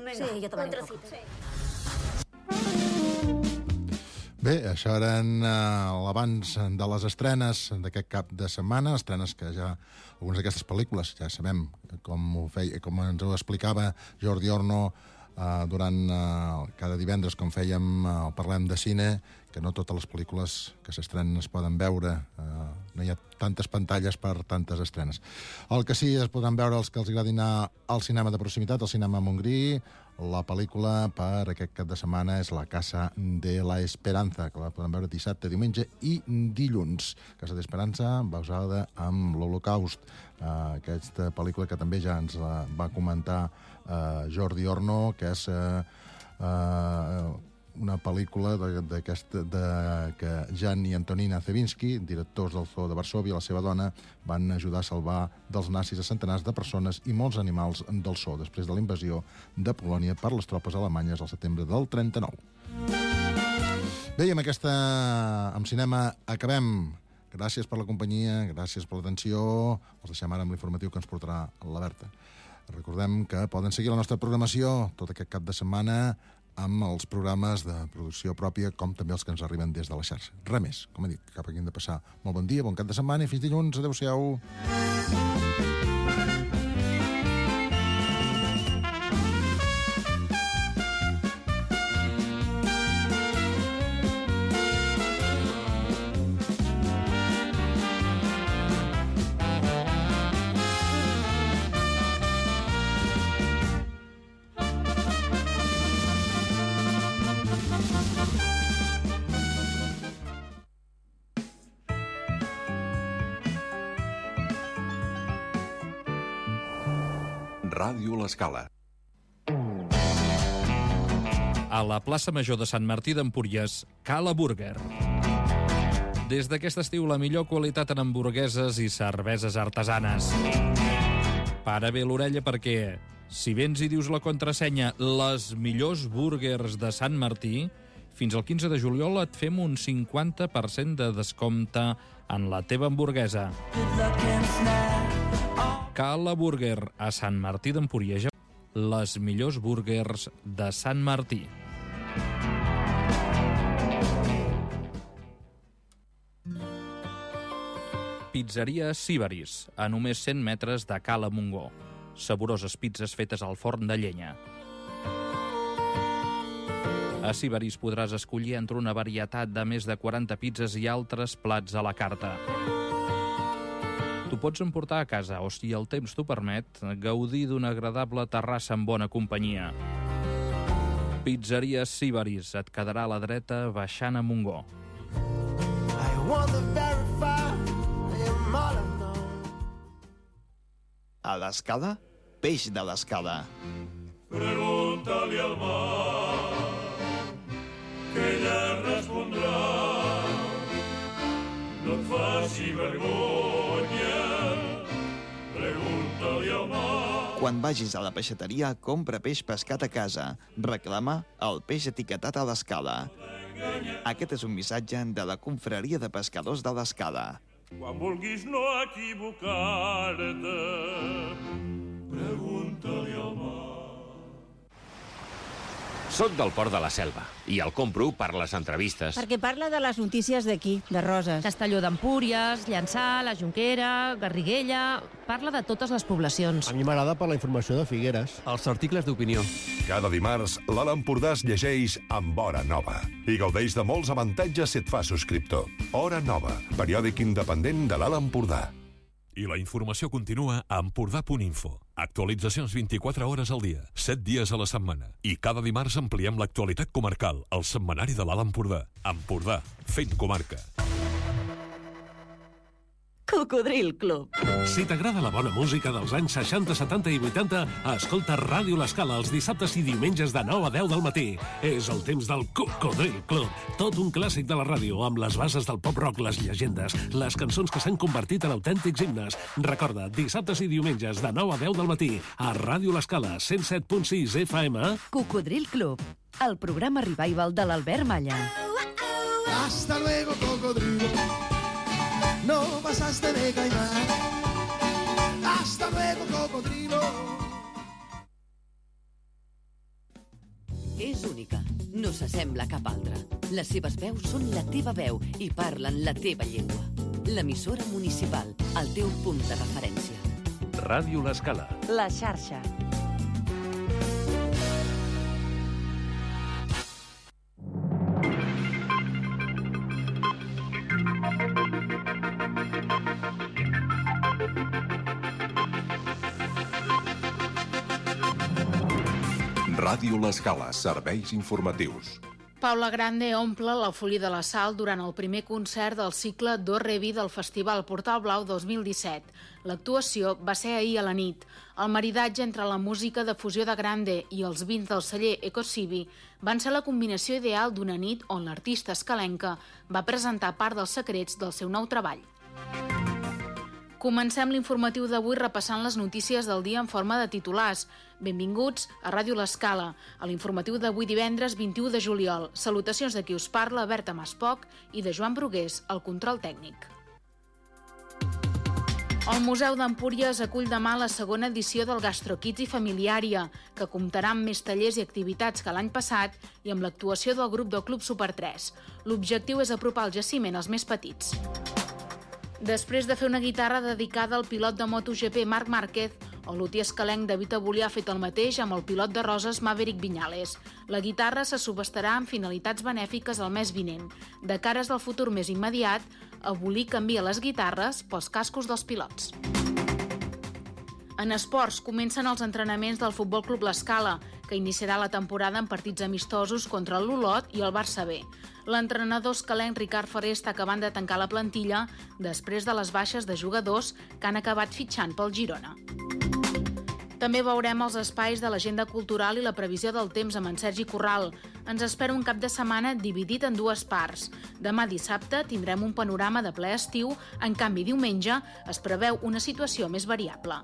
Sí, jo també. Bé, això eren l'abans de les estrenes d'aquest cap de setmana, estrenes que ja, algunes d'aquestes pel·lícules, ja sabem com ens ho explicava Jordi Orno durant cada divendres, com fèiem Parlem de Cine, que no totes les pel·lícules que s'estrenen es poden veure, no hi ha tantes pantalles per tantes estrenes. El que sí es podran veure els que els agradi anar al cinema de proximitat, al cinema Montgrí. La pel·lícula per aquest cap de setmana és La Casa de la Esperanza, que la podem veure dissabte, diumenge i dilluns. Casa de Esperanza, basada en l'Holocaust. Aquesta pel·lícula que també ja ens la va comentar Jordi Orno, que és una pel·lícula que Jan i Antonina Zevinski, directors del Zoo de Varsòvia, la seva dona, van ajudar a salvar dels nazis a centenars de persones i molts animals del zoo després de la invasió de Polònia per les tropes alemanyes al setembre del 39. Bé, i amb cinema acabem. Gràcies per la companyia, gràcies per l'atenció. Els deixem ara amb l'informatiu que ens portarà la Berta. Recordem que poden seguir la nostra programació tot aquest cap de setmana amb els programes de producció pròpia, com també els que ens arriben des de la xarxa. Res més, com he dit, cap aquí hem de passar molt bon dia, bon cap de setmana i fins dilluns. Adéu-siau. Ràdio L'Escala. A la plaça Major de Sant Martí d'Empúries, Cala Burger. Des d'aquest estiu, la millor qualitat en hamburgueses i cerveses artesanes. Para bé l'orella perquè, si vens i dius la contrasenya les millors burgers de Sant Martí, fins al 15 de juliol et fem un 50% de descompte en la teva hamburguesa. Cala Burger, a Sant Martí d'Empúries. Les millors burgers de Sant Martí. Pizzeria Síbaris, a només 100 metres de Cala Montgó. Saboroses pizzas fetes al forn de llenya. A Síbaris podràs escollir entre una varietat de més de 40 pizzas i altres plats a la carta. T'ho pots emportar a casa o, si el temps t'ho permet, gaudir d'una agradable terrassa amb bona companyia. Pizzeria Síbaris, et quedarà a la dreta baixant a Montgó. A l'Escala, peix de l'Escala. Pregunta-li al mar, que ella respondrà. No et faci vergonya, pregunta-li al mar. Quan vagis a la peixateria, compra peix pescat a casa. Reclama el peix etiquetat a l'Escala. Aquest és un missatge de la Confraria de Pescadors de l'Escala. Quan vulguis no equivocar-te, pregunta-li al mar. Soc del Port de la Selva i el compro per les entrevistes. Perquè parla de les notícies d'aquí, de Roses. Castelló d'Empúries, Llançà, la Jonquera, Garriguella... Parla de totes les poblacions. A mi m'agrada per la informació de Figueres. Els articles d'opinió. Cada dimarts, l'Alt Empordà es llegeix amb Hora Nova i gaudeix de molts avantatges si et fa subscriptor. Hora Nova, periòdic independent de l'Alt Empordà. I la informació continua a empordà.info. Actualitzacions 24 hores al dia, 7 dies a la setmana. I cada dimarts ampliem l'actualitat comarcal al setmanari de l'Alt Empordà. Empordà, fent comarca. Cocodril Club. Si t'agrada la bona música dels anys 60, 70 i 80, escolta Ràdio L'Escala els dissabtes i diumenges de 9 a 10 del matí. És el temps del Cocodril Club. Tot un clàssic de la ràdio, amb les bases del pop-rock, les llegendes, les cançons que s'han convertit en autèntics himnes. Recorda, dissabtes i diumenges de 9 a 10 del matí, a Ràdio L'Escala, 107.6 FM. Cocodril Club, el programa revival de l'Albert Malla. Hasta luego, cocodrilo. No pasaste de caimán. Hasta luego, cocodrilo. És única, no s'assembla a cap altra. Les seves veus són la teva veu i parlen la teva llengua. L'emissora municipal, el teu punt de referència. Ràdio L'Escala. La xarxa. Ràdio L'Escala, serveis informatius. Paula Grande omple la Folia de la Sal durant el primer concert del cicle Do Re Vi del Festival Portal Blau 2017. L'actuació va ser ahir a la nit. El maridatge entre la música de fusió de Grande i els vins del celler Ecocibi van ser la combinació ideal d'una nit on l'artista escalenca va presentar part dels secrets del seu nou treball. Comencem l'informatiu d'avui repassant les notícies del dia en forma de titulars. Benvinguts a Ràdio L'Escala, a l'informatiu d'avui divendres 21 de juliol. Salutacions de qui us parla, Berta Maspoc, i de Joan Brugués, el control tècnic. El Museu d'Empúries acull demà la segona edició del GastroKids i Familiària, que comptarà amb més tallers i activitats que l'any passat i amb l'actuació del grup del Club Super 3. L'objectiu és apropar el jaciment als més petits. Després de fer una guitarra dedicada al pilot de MotoGP Marc Márquez, el luthier escalenc David Abolià ha fet el mateix amb el pilot de Roses Maverick Viñales. La guitarra se subhastarà amb finalitats benèfiques el mes vinent. De cares al futur més immediat, Abolià canvia les guitarres pels cascos dels pilots. En esports, comencen els entrenaments del Futbol Club L'Escala, que iniciarà la temporada en partits amistosos contra l'Olot i el Barça B. L'entrenador escalenc Ricard Ferrer està acabant de tancar la plantilla després de les baixes de jugadors que han acabat fitxant pel Girona. També veurem els espais de l'agenda cultural i la previsió del temps amb en Sergi Corral. Ens espera un cap de setmana dividit en dues parts. Demà dissabte tindrem un panorama de ple estiu, en canvi diumenge es preveu una situació més variable.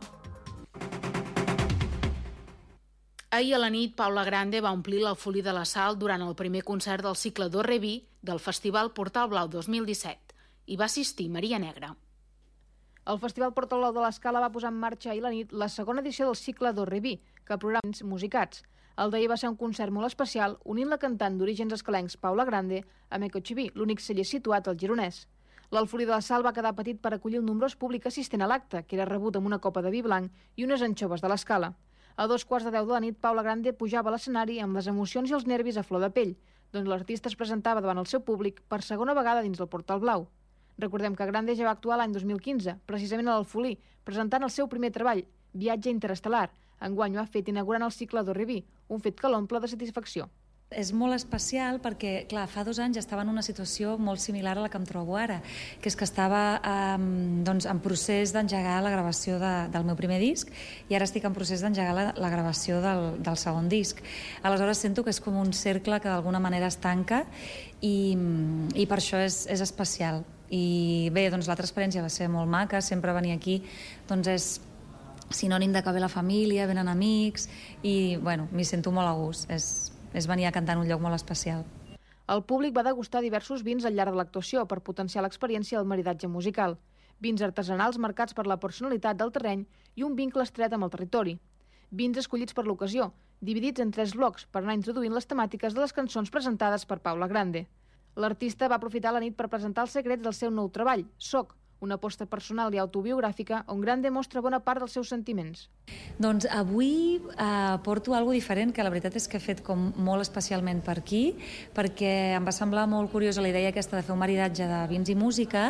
Ahir a la nit, Paula Grande va omplir la Folia de la Sal durant el primer concert del cicle Do Re Vi del Festival Portal Blau 2017. Hi va assistir Maria Negra. El Festival Portal Blau de l'Escala va posar en marxa ahir a la nit la segona edició del cicle Do Re Vi, que programa musicats. El d'ahir va ser un concert molt especial, unint la cantant d'orígens escalencs Paula Grande amb Ecocibi, l'únic celler situat al Gironès. L'Alfolia de la Sal va quedar petit per acollir el nombrós públic assistent a l'acte, que era rebut amb una copa de vi blanc i unes anxoves de l'Escala. A 2:15 de la nit, Paula Grande pujava a l'escenari amb les emocions i els nervis a flor de pell, doncs l'artista es presentava davant el seu públic per segona vegada dins del Portal Blau. Recordem que Grande ja va actuar l'any 2015, precisament a l'Alfolí, presentant el seu primer treball, Viatge Interestel·lar. Enguany ho ha fet inaugurant el cicle Do Re Vi, un fet que l'omple de satisfacció. És molt especial perquè, clar, fa 2 anys estava en una situació molt similar a la que em trobo ara, que és que estava en procés d'engegar la gravació del meu primer disc i ara estic en procés d'engegar la gravació del segon disc. Aleshores sento que és com un cercle que d'alguna manera es tanca i per això és especial. I bé, doncs l'altra experiència va ser molt maca, sempre venir aquí doncs és sinònim de que ve la família, venen amics i bueno, m'hi sento molt a gust, és venir a cantar en un lloc molt especial. El públic va degustar diversos vins al llarg de l'actuació per potenciar l'experiència del maridatge musical. Vins artesanals marcats per la personalitat del terreny i un vincle estret amb el territori. Vins escollits per l'ocasió, dividits en 3 blocs per anar introduint les temàtiques de les cançons presentades per Paula Grande. L'artista va aprofitar la nit per presentar els secrets del seu nou treball, Soc, una aposta personal i autobiogràfica on Grande mostra bona part dels seus sentiments. Doncs avui porto alguna cosa diferent, que la veritat és que he fet com molt especialment per aquí, perquè em va semblar molt curiosa la idea aquesta de fer un maridatge de vins i música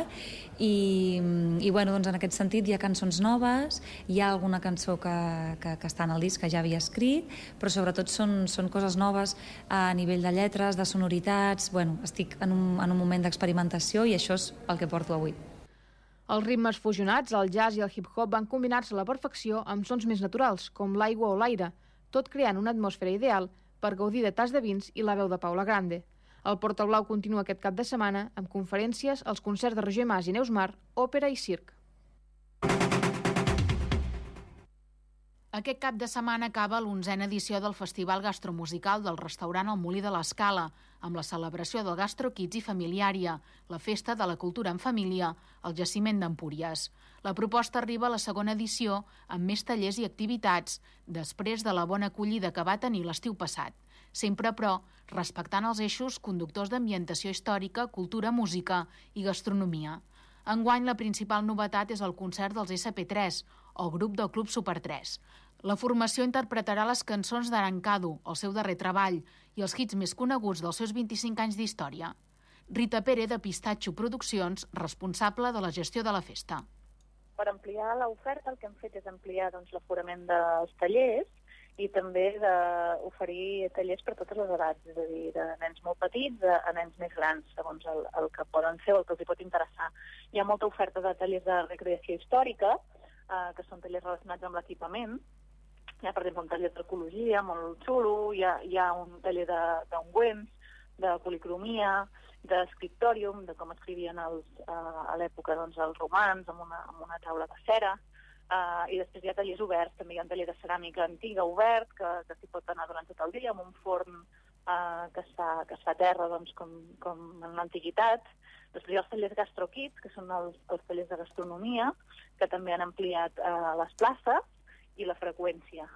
i bueno, doncs en aquest sentit hi ha cançons noves, hi ha alguna cançó que està en el disc que ja havia escrit, però sobretot són coses noves a nivell de lletres, de sonoritats. Bueno, estic en un moment d'experimentació i això és el que porto avui. Els ritmes fusionats, el jazz i el hip-hop van combinar-se a la perfecció amb sons més naturals, com l'aigua o l'aire, tot creant una atmosfera ideal per gaudir de tas de vins i la veu de Paula Grande. El Portal Blau continua aquest cap de setmana amb conferències, els concerts de Roger Mas i Neus Mar, òpera i circ. Aquest cap de setmana acaba l'11a edició del Festival Gastromusical del restaurant El Molí de l'Escala, amb la celebració del Gastro Kids i Familiària, la festa de la cultura en família, al jaciment d'Empúries. La proposta arriba a la segona edició amb més tallers i activitats, després de la bona acollida que va tenir l'estiu passat. Sempre, però, respectant els eixos conductors d'ambientació històrica, cultura, música i gastronomia. Enguany, la principal novetat és el concert dels SP3, o grup del Club Super 3. La formació interpretarà les cançons d'Arancado, el seu darrer treball, i els hits més coneguts dels seus 25 anys d'història. Rita Pere, de Pistatxo Produccions, responsable de la gestió de la festa. Per ampliar l'oferta, el que hem fet és ampliar l'aforament dels tallers i també d'oferir tallers per totes les edats, és a dir, de nens molt petits a nens més grans, segons el que poden fer o el que els hi pot interessar. Hi ha molta oferta de tallers de recreació històrica, que són tallers relacionats amb l'equipament. Hi ha, per exemple, un taller d'ecologia molt xulo, hi ha un taller d'ungüents, de policromia, d'escriptòrium, de com escrivien a l'època els romans, amb una taula de cera, i després hi ha tallers oberts, també hi ha un taller de ceràmica antiga obert, que s'hi pot anar durant tot el dia, amb un forn que es fa a terra, com en l'antiguitat. Després hi ha els tallers Gastro Kids, que són els tallers de gastronomia, que també han ampliat les places i la freqüència.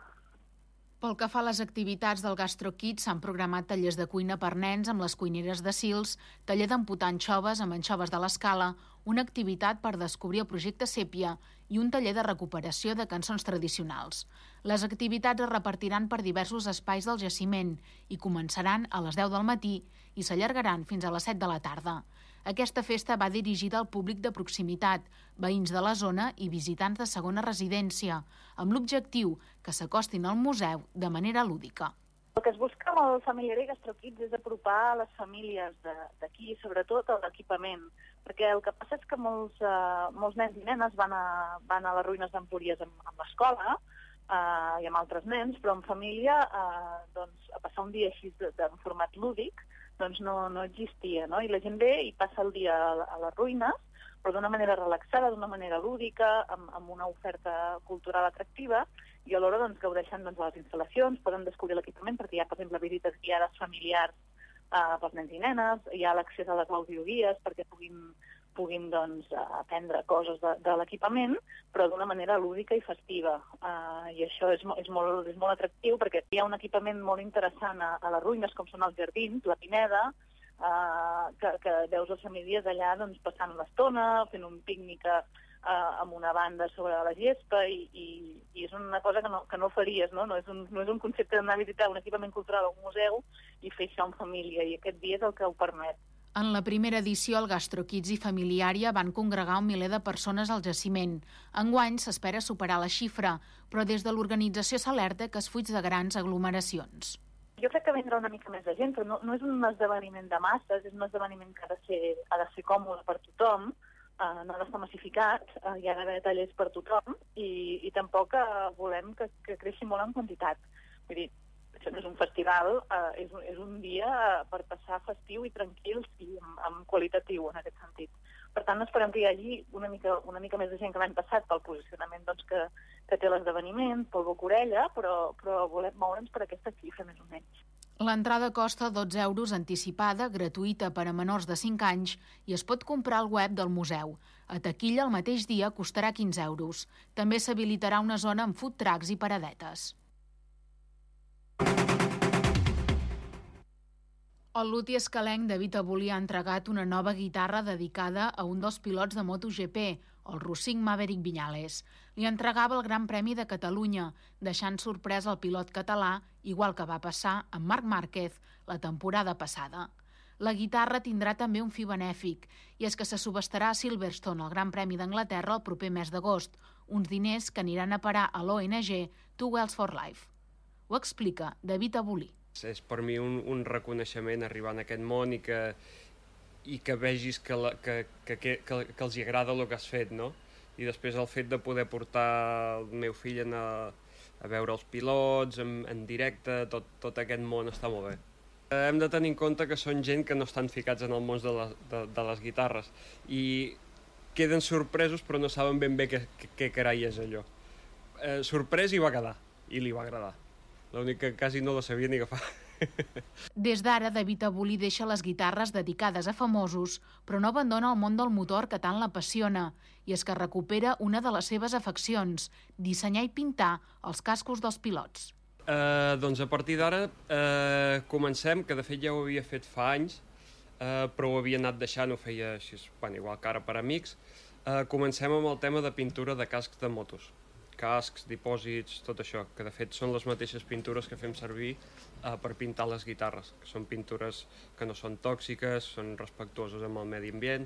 Pel que fa a les activitats del Gastro Kids, s'han programat tallers de cuina per nens amb les cuineres de Sils, taller d'emputar anxoves amb anxoves de l'Escala, una activitat per descobrir el projecte Sèpia i un taller de recuperació de cançons tradicionals. Les activitats es repartiran per diversos espais del jaciment i començaran a les 10 del matí i s'allargaran fins a les 7 de la tarda. Aquesta festa va dirigida al públic de proximitat, veïns de la zona i visitants de segona residència, amb l'objectiu que s'acostin al museu de manera lúdica. El que es busca amb el Familiari Gastro Kids és apropar les famílies d'aquí, sobretot a l'equipament, perquè el que passa és que molts nens i nenes van a les ruïnes d'Empúries amb l'escola i amb altres nens, però en família a passar un dia així en format lúdic no existia, no? I la gent ve i passa el dia a les ruïnes, però d'una manera relaxada, d'una manera lúdica, amb una oferta cultural atractiva, i alhora gaudeixen de les instal·lacions, poden descobrir l'equipament, perquè hi ha, per exemple, visites guiades familiars pels nens i nenes, hi ha l'accés a les audioguies perquè puguin aprendre coses de l'equipament, però d'una manera lúdica i festiva. I això és molt atractiu, perquè hi ha un equipament molt interessant a les ruïnes, com són els jardins, la Pineda, que veus les famílies allà passant l'estona, fent un pícnic amb una banda sobre la gespa, i és una cosa que no faries, no? No és un concepte d'anar a visitar un equipament cultural a un museu i fer això en família, i aquest dia és el que ho permet. En la primera edició, el Gastro Kids i Familiària van congregar 1 miler de persones al jaciment. Enguany s'espera superar la xifra, però des de l'organització s'alerta que es fuig de grans aglomeracions. Jo crec que vindrà una mica més de gent, però no és un esdeveniment de masses, és un esdeveniment que ha de ser còmode per tothom, no ha d'estar massificat, hi ha d'haver tallers per tothom, i tampoc volem que creixi molt en quantitat. Vull dir, això no és un festival, és un dia per passar festiu i tranquils i amb qualitatiu en aquest sentit. Per tant, esperem que hi hagi una mica més de gent que l'any passat pel posicionament que té l'esdeveniment, pel boca-orella, però volem moure'ns per aquesta xifra més o menys. L'entrada costa 12 euros anticipada, gratuïta per a menors de 5 anys, i es pot comprar al web del museu. A taquilla el mateix dia costarà 15 euros. També s'habilitarà una zona amb food trucks i paradetes. El luthier escalenc David Abulí ha entregat una nova guitarra dedicada a un dels pilots de MotoGP, el rossing Maverick Viñales. Li entregava el Gran Premi de Catalunya, deixant sorprès el pilot català, igual que va passar amb Marc Márquez la temporada passada. La guitarra tindrà també un fi benèfic, i és que se subestarà a Silverstone, el Gran Premi d'Anglaterra, el proper mes d'agost, uns diners que aniran a parar a l'ONG Two Wheels for Life. Ho explica David Abulí. És per mi un reconeixement arribar en aquest món i que vegis que els hi agrada el que has fet, no? I després el fet de poder portar el meu fill a veure els pilots en directe, tot aquest món està molt bé. Hem de tenir en compte que són gent que no estan ficats en el món de les guitarres i queden sorpresos però no saben ben bé què carai és allò. Sorprès hi va quedar. i li va agradar. L'únic que quasi no la sabia ni agafar. Des d'ara, David Abulí deixa les guitarres dedicades a famosos, però no abandona el món del motor que tant l'apassiona, i és que recupera una de les seves afeccions, dissenyar i pintar els cascos dels pilots. Doncs a partir d'ara comencem, que de fet ja ho havia fet fa anys, però ho havia anat deixant, ho feia així, igual que ara per amics. Comencem amb el tema de pintura de cascs de motos. Cascs, dipòsits, tot això, que de fet són les mateixes pintures que fem servir per pintar les guitarres, que són pintures que no són tòxiques, són respectuoses amb el medi ambient.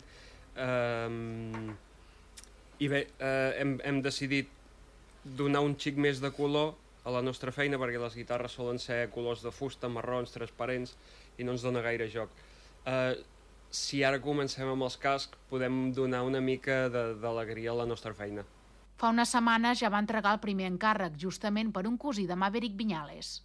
I bé, hem decidit donar un xic més de color a la nostra feina, perquè les guitarres solen ser colors de fusta, marrons, transparents, i no ens dona gaire joc. Si ara comencem amb els cascs, podem donar una mica d'alegria a la nostra feina. Fa unes setmanes ja va entregar el primer encàrrec, justament per un cosí de Maverick Viñales.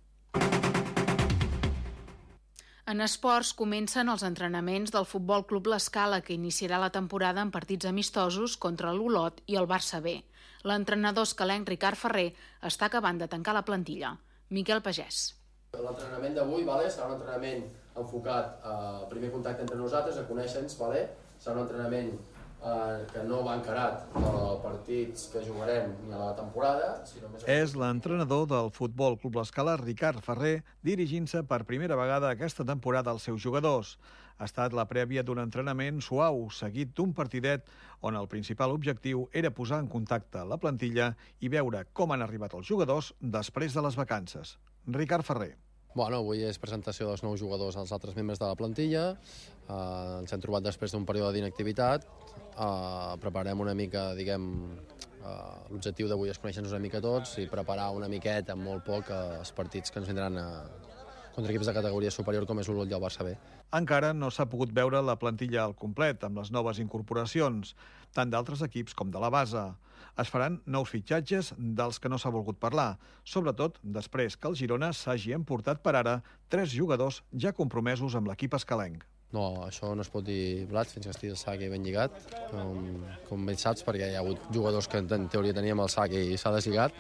En esports comencen els entrenaments del Futbol Club L'Escala, que iniciarà la temporada en partits amistosos contra l'Olot i el Barça B. L'entrenador escalenc Ricard Ferrer està acabant de tancar la plantilla. Miquel Pagès. L'entrenament d'avui serà un entrenament enfocat al primer contacte entre nosaltres, a conèixer-nos. Serà un entrenament que no va encarat als partits que jugarem ni a la temporada. És l'entrenador del Futbol Club L'Escala, Ricard Ferrer, dirigint-se per primera vegada aquesta temporada als seus jugadors. Ha estat la prèvia d'un entrenament suau, seguit d'un partidet on el principal objectiu era posar en contacte la plantilla i veure com han arribat els jugadors després de les vacances. Ricard Ferrer. Avui és presentació dels nous jugadors als altres membres de la plantilla. Ens hem trobat després d'un període d'inactivitat. Preparem una mica, l'objectiu d'avui és conèixer-nos una mica tots i preparar una miqueta, amb molt poc, els partits que ens vindran contra equips de categoria superior com és l'Olot i el Barça B. Encara no s'ha pogut veure la plantilla al complet, amb les noves incorporacions, tant d'altres equips com de la base. Es faran nous fitxatges dels que no s'ha volgut parlar, sobretot després que el Girona s'hagi emportat per ara 3 jugadors ja compromesos amb l'equip escalenc. No, això no es pot dir blat fins que estigui el sac ben lligat, com bé saps, perquè hi ha hagut jugadors que en teoria teníem el sac i s'ha deslligat,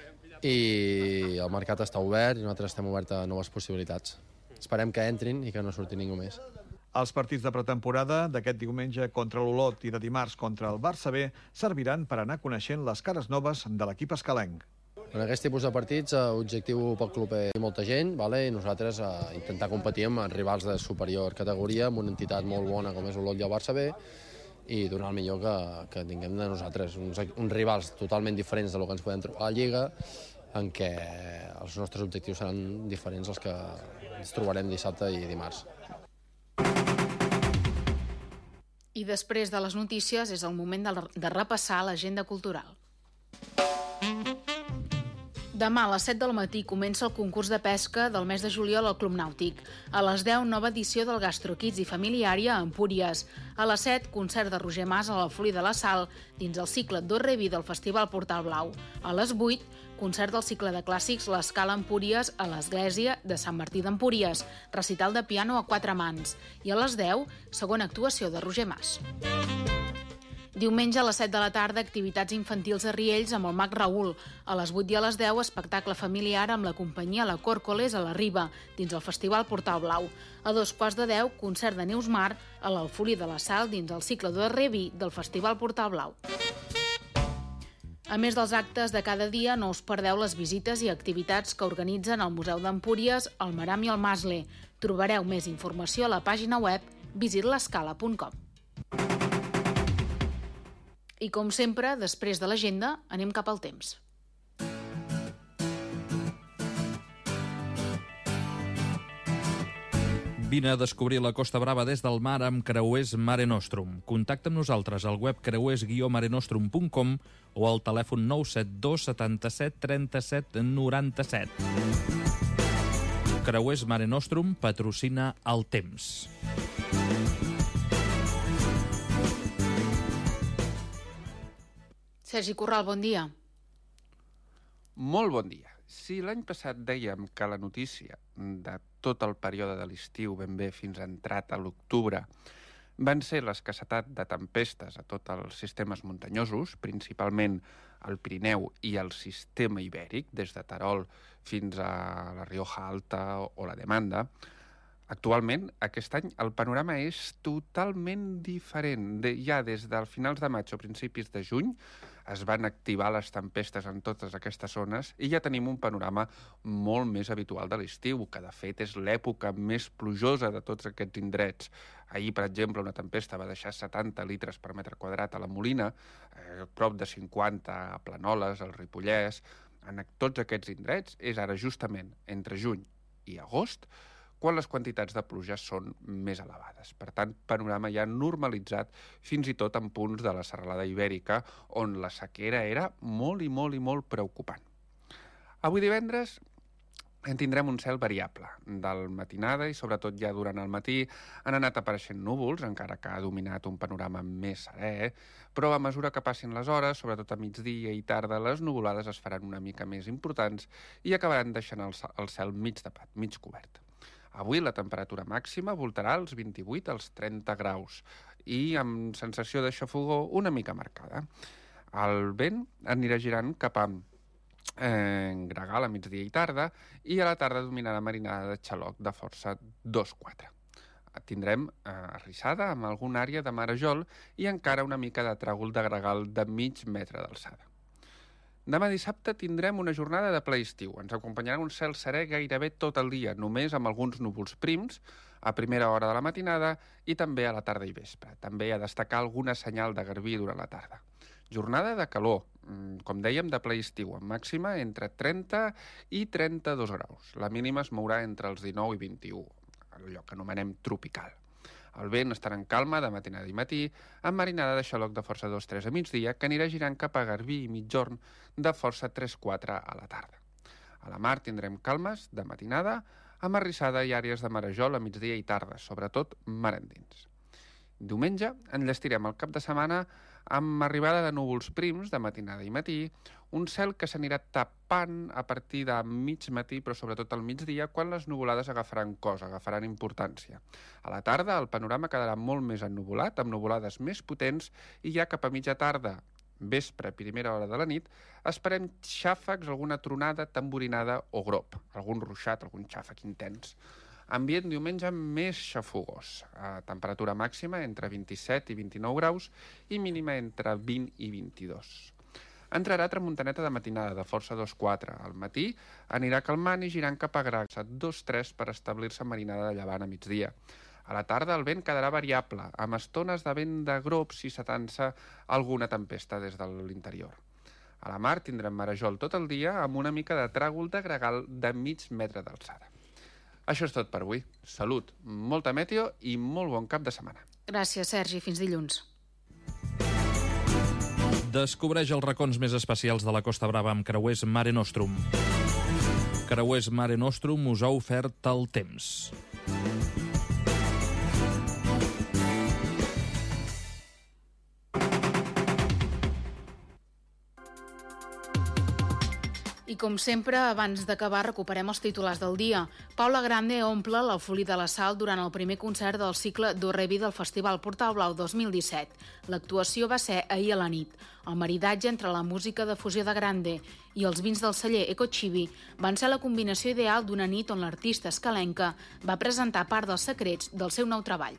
i el mercat està obert i nosaltres estem oberts a noves possibilitats. Esperem que entrin i que no surti ningú més. Els partits de pretemporada d'aquest diumenge contra l'Olot i de dimarts contra el Barça B serviran per anar coneixent les cares noves de l'equip escalenc. En aquest tipus de partits, l'objectiu pel club és molta gent, i nosaltres intentar competir amb rivals de superior categoria, amb una entitat molt bona com és l'Olot i el Barça B, i donar el millor que tinguem de nosaltres. Uns rivals totalment diferents del que ens podem trobar a la Lliga, en què els nostres objectius seran diferents als que ens trobarem dissabte i dimarts. I després de les notícies és el moment de repassar l'agenda cultural. Demà a les 7 del matí comença el concurs de pesca del mes de juliol al Club Nàutic. A les 10, nova edició del Gastro Kids i Familiària a Empúries. A les 7, concert de Roger Mas a l'Alfolí de la Sal dins el cicle Dorrevi del Festival Portal Blau. A les 8, concert del cicle de clàssics L'Escala Empúries a l'Església de Sant Martí d'Empúries, recital de piano a 4 mans. I a les 10, segona actuació de Roger Mas. Diumenge a les 7 de la tarda, activitats infantils a Riells amb el mag Raül. A les 8 i a les 10, espectacle familiar amb la companyia La Còrcoles a la Riba, dins el Festival Portal Blau. A 2:15, concert de Neus Mar a l'Alfolí de la Sal dins el cicle de Revi del Festival Portal Blau. A més dels actes de cada dia, no us perdeu les visites i activitats que organitzen el Museu d'Empúries, el Maram i el Masle. Trobareu més informació a la pàgina web visitlescala.com. I com sempre, després de l'agenda, anem cap al temps. Vine a descobrir la Costa Brava des del mar amb Creuers Mare Nostrum. Contacta amb nosaltres al web creuers-marenostrum.com o al telèfon 972 77 37 97. Creuers Mare Nostrum patrocina el temps. Sergi Corral, bon dia. Molt bon dia. Si l'any passat dèiem que la notícia de tot el període de l'estiu, ben bé fins entrat a l'octubre, van ser l'escassetat de tempestes a tots els sistemes muntanyosos, principalment al Pirineu i al sistema ibèric, des de Terol fins a la Rioja Alta o la Demanda. Actualment, aquest any, el panorama és totalment diferent. Ja des dels finals de maig o principis de juny es van activar les tempestes en totes aquestes zones i ja tenim un panorama molt més habitual de l'estiu, que de fet és l'època més plujosa de tots aquests indrets. Ahir, per exemple, una tempesta va deixar 70 litres per metre quadrat a la Molina, prop de 50 a Planoles, al Ripollès. En tots aquests indrets és ara justament entre juny i agost quan les quantitats de pluja són més elevades. Per tant, panorama ja normalitzat fins i tot en punts de la serralada ibèrica on la sequera era molt i molt preocupant. Avui divendres en tindrem un cel variable. Del matinada i sobretot ja durant el matí han anat apareixent núvols, encara que ha dominat un panorama més serè, però a mesura que passin les hores, sobretot a migdia i tarda, les nuvolades es faran una mica més importants i acabaran deixant el cel mig tapat, mig cobert. Avui la temperatura màxima voltarà als 28 als 30 graus i amb sensació de xafogor una mica marcada. El vent anirà girant cap a gregal a migdia i tarda i a la tarda dominarà marinada de xaloc de força 2-4. Tindrem arrissada amb alguna àrea de marejol i encara una mica de tràgol de gregal de mig metre d'alçada. Demà dissabte tindrem una jornada de ple estiu. Ens acompanyarà un cel serè gairebé tot el dia, només amb alguns núvols prims a primera hora de la matinada i també a la tarda i vespre. També a destacar alguna senyal de garbí durant la tarda. Jornada de calor, com dèiem, de ple estiu, amb màxima entre 30 i 32 graus. La mínima es mourà entre els 19 i 21, allò que anomenem tropical. El vent estarà en calma de matinada i matí, amb marinada de xaloc de força 2-3 a migdia, que anirà girant cap a Garbí i migjorn de força 3-4 a la tarda. A la mar tindrem calmes de matinada, amb arrissada i àrees de marejol a migdia i tarda, sobretot mar endins. Diumenge enllestirem el cap de setmana amb arribada de núvols prims de matinada i matí, un cel que s'anirà tapant a partir de mig matí, però sobretot al migdia, quan les nuvolades agafaran cos, agafaran importància. A la tarda el panorama quedarà molt més ennuvolat, amb nuvolades més potents, i ja cap a mitja tarda, vespre, primera hora de la nit, esperem xàfecs, alguna tronada, tamborinada o grop, algun ruixat, algun xàfec intens. Ambient diumenge més xafogós, a temperatura màxima entre 27 i 29 graus i mínima entre 20 i 22. Entrarà tramuntaneta de matinada de força 2-4. Al matí anirà calmant i girant cap a Graça 2-3 per establir-se marinada de llevant a migdia. A la tarda el vent quedarà variable, amb estones de vent de grops si s'atansa alguna tempesta des de l'interior. A la mar tindrem marejol tot el dia amb una mica de tràgol de gregal de mig metre d'alçada. Això és tot per avui. Salut, molta meteo i molt bon cap de setmana. Gràcies, Sergi. Fins dilluns. Descobreix els racons més especials de la Costa Brava amb Creuers Mare Nostrum. Creuers Mare Nostrum us ha ofert el temps. I com sempre, abans d'acabar, recuperem els titulars del dia. Paula Grande omple l'Alfolí de la Sal durant el primer concert del cicle Do Re Vi del Festival Portal Blau 2017. L'actuació va ser ahir a la nit. El maridatge entre la música de fusió de Grande i els vins del celler Eco Chibi van ser la combinació ideal d'una nit on l'artista escalenca va presentar part dels secrets del seu nou treball.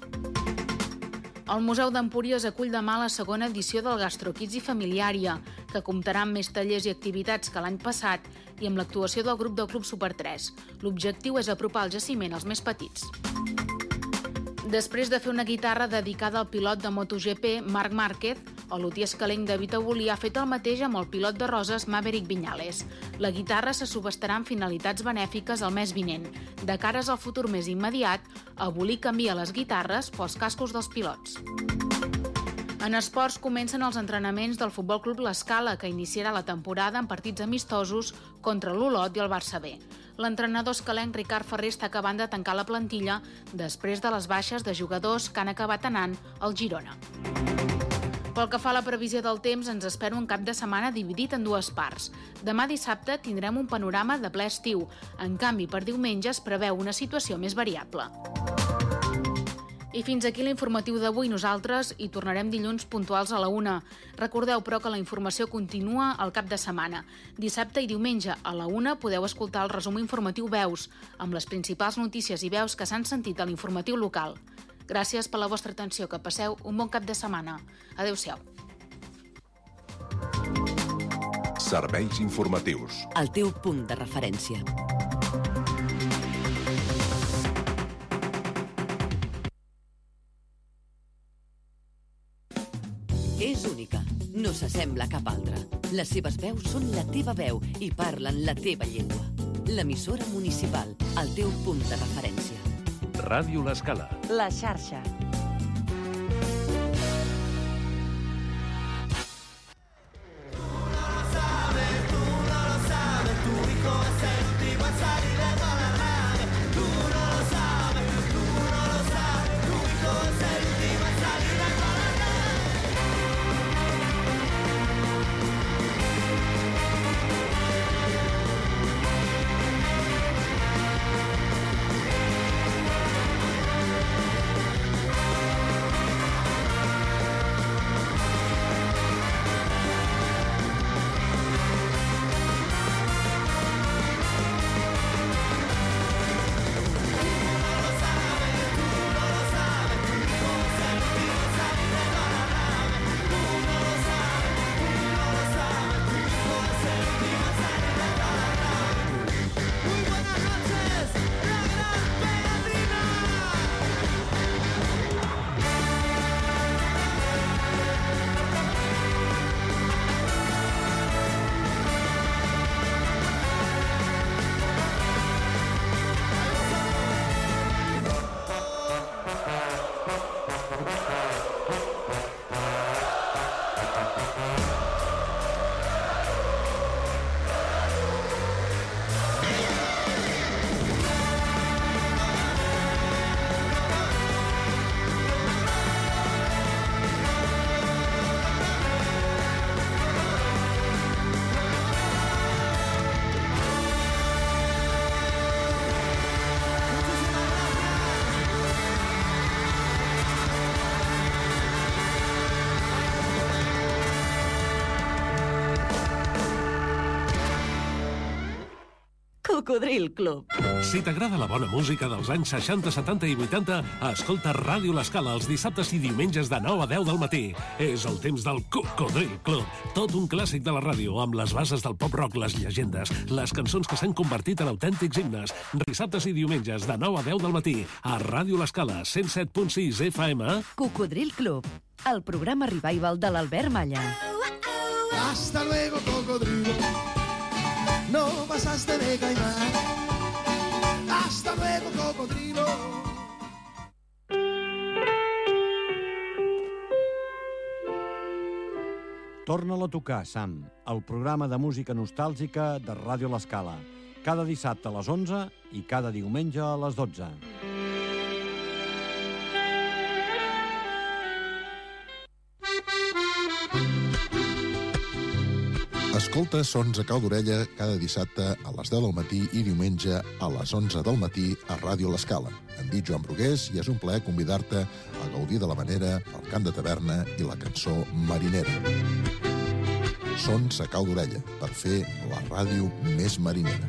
El Museu d'Empúries acull demà la segona edició del GastroKids i Familiària, que comptarà amb més tallers i activitats que l'any passat i amb l'actuació del grup del Club Super 3. L'objectiu és apropar el jaciment als més petits. Després de fer una guitarra dedicada al pilot de MotoGP, Marc Márquez, el lutier escalenc David Abulí ha fet el mateix amb el pilot de Roses, Maverick Viñales. La guitarra se subestarà amb finalitats benèfiques el mes vinent. De cares al futur més immediat, Abulí canvia les guitarres pels cascos dels pilots. En esports comencen els entrenaments del Futbol Club L'Escala, que iniciarà la temporada en partits amistosos contra l'Olot i el Barça B. L'entrenador escalenc Ricard Ferrer està acabant de tancar la plantilla després de les baixes de jugadors que han acabat anant al Girona. Pel que fa a la previsió del temps, ens espera un cap de setmana dividit en dues parts. Demà dissabte tindrem un panorama de ple estiu. En canvi, per diumenge es preveu una situació més variable. I fins aquí l'informatiu d'avui. Nosaltres hi tornarem dilluns puntuals a la 1. Recordeu, però, que la informació continua al cap de setmana. Dissabte i diumenge a la 1 podeu escoltar el resum informatiu Veus, amb les principals notícies i veus que s'han sentit a l'informatiu local. Gràcies per la vostra atenció. Que passeu un bon cap de setmana. Adéu-siau. Serveis informatius. El teu punt de referència. És única, no s'assembla a cap altra. Les seves veus són la teva veu i parlen la teva llengua. L'emissora municipal, el teu punt de referència. Ràdio L'Escala. La xarxa. Cocodril Club. Si t'agrada la bona música dels anys 60, 70 i 80, escolta Ràdio L'Escala els dissabtes i diumenges de 9 a 10 del matí. És el temps del Cocodril Club. Tot un clàssic de la ràdio, amb les bases del pop-rock, les llegendes, les cançons que s'han convertit en autèntics himnes. Dissabtes i diumenges de 9 a 10 del matí, a Ràdio L'Escala, 107.6 FM. Cocodril Club, el programa revival de l'Albert Malla. Hasta luego, cocodrilo. No pasaste de caimán. Hasta luego, cocodrilo. Torna-la a tocar, Sam, el programa de música nostàlgica de Ràdio L'Escala. Cada dissabte a les 11 i cada diumenge a les 12. Escolta Sons a cau d'orella cada dissabte a les 10 del matí i diumenge a les 11 del matí a Ràdio L'Escala. Em dic Joan Brugués i és un plaer convidar-te a gaudir de l'havanera, el cant de taverna i la cançó marinera. Sons a cau d'orella, per fer la ràdio més marinera.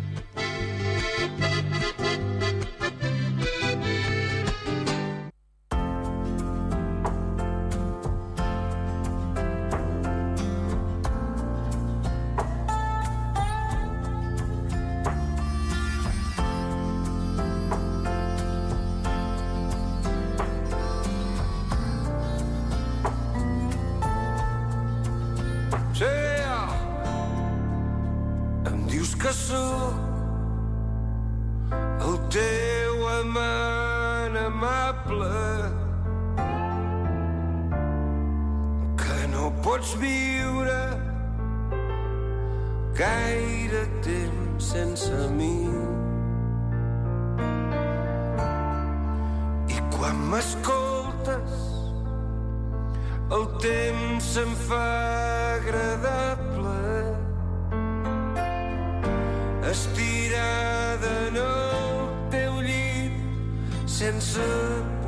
Que sóc el teu amant amable, que no pots viure gaire temps sense mi. I quan m'escoltes el temps se'm fa agradable, estirada en el teu llit sense